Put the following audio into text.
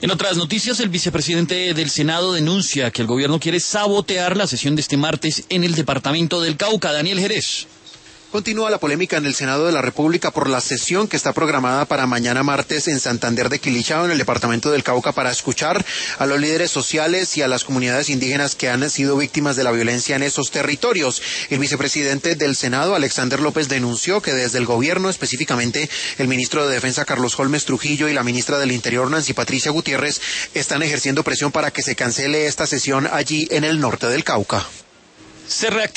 En otras noticias, el vicepresidente del Senado denuncia que el gobierno quiere sabotear la sesión de este martes en el departamento del Cauca. Daniel Jerez. Continúa la polémica en el Senado de la República por la sesión que está programada para mañana martes en Santander de Quilichao, en el departamento del Cauca, para escuchar a los líderes sociales y a las comunidades indígenas que han sido víctimas de la violencia en esos territorios. El vicepresidente del Senado, Alexander López, denunció que desde el gobierno, específicamente el ministro de Defensa Carlos Holmes Trujillo y la ministra del Interior Nancy Patricia Gutiérrez, están ejerciendo presión para que se cancele esta sesión allí en el norte del Cauca.